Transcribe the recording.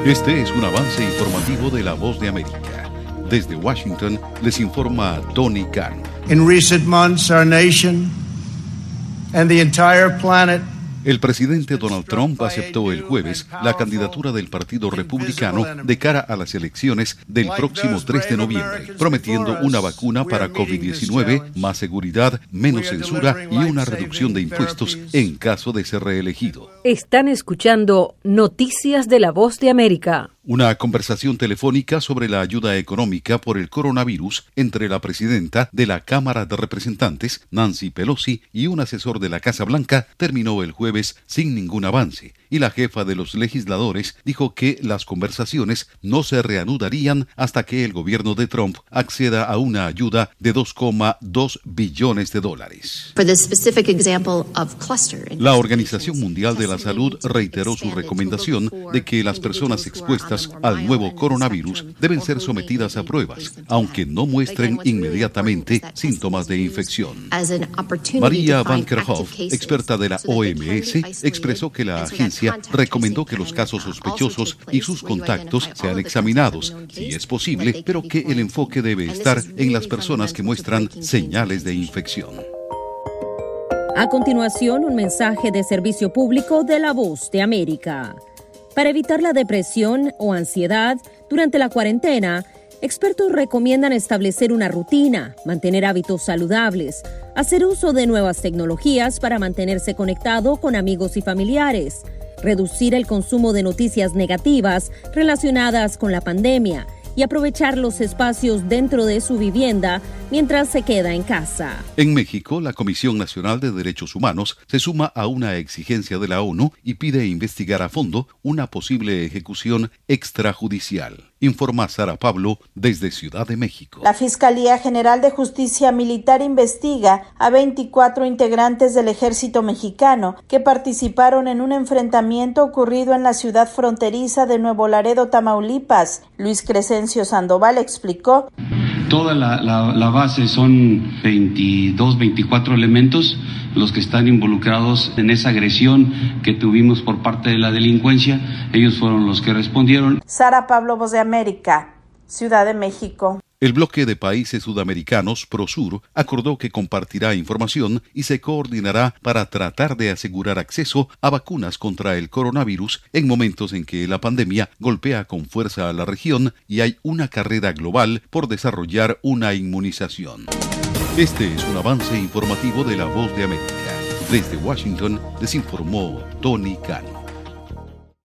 Este es un avance informativo de La Voz de América. Desde Washington les informa Tony Cano. In recent months, our nation and the entire planet. El presidente Donald Trump aceptó el jueves la candidatura del Partido Republicano de cara a las elecciones del próximo 3 de noviembre, prometiendo una vacuna para COVID-19, más seguridad, menos censura y una reducción de impuestos en caso de ser reelegido. Están escuchando Noticias de La Voz de América. Una conversación telefónica sobre la ayuda económica por el coronavirus entre la presidenta de la Cámara de Representantes, Nancy Pelosi, y un asesor de la Casa Blanca terminó el jueves sin ningún avance, y la jefa de los legisladores dijo que las conversaciones no se reanudarían hasta que el gobierno de Trump acceda a una ayuda de $2,2 billones. La Organización Mundial de la Salud reiteró su recomendación de que las personas expuestas al nuevo coronavirus deben ser sometidas a pruebas, aunque no muestren inmediatamente síntomas de infección. María Van Kerkhove, experta de la OMS, expresó que la agencia recomendó que los casos sospechosos y sus contactos sean examinados, si es posible, pero que el enfoque debe estar en las personas que muestran señales de infección. A continuación, un mensaje de servicio público de La Voz de América. Para evitar la depresión o ansiedad durante la cuarentena, expertos recomiendan establecer una rutina, mantener hábitos saludables, hacer uso de nuevas tecnologías para mantenerse conectado con amigos y familiares, reducir el consumo de noticias negativas relacionadas con la pandemia y aprovechar los espacios dentro de su vivienda mientras se queda en casa. En México, la Comisión Nacional de Derechos Humanos se suma a una exigencia de la ONU y pide investigar a fondo una posible ejecución extrajudicial. Informa Sara Pablo desde Ciudad de México. La Fiscalía General de Justicia Militar investiga a 24 integrantes del Ejército Mexicano que participaron en un enfrentamiento ocurrido en la ciudad fronteriza de Nuevo Laredo, Tamaulipas. Luis Crescencio Sandoval explicó. Toda la base son 24 elementos los que están involucrados en esa agresión que tuvimos por parte de la delincuencia. Ellos fueron los que respondieron. Sara Pablo, Voz de América, Ciudad de México. El bloque de países sudamericanos ProSur acordó que compartirá información y se coordinará para tratar de asegurar acceso a vacunas contra el coronavirus en momentos en que la pandemia golpea con fuerza a la región y hay una carrera global por desarrollar una inmunización. Este es un avance informativo de La Voz de América. Desde Washington les informó Tony Cano.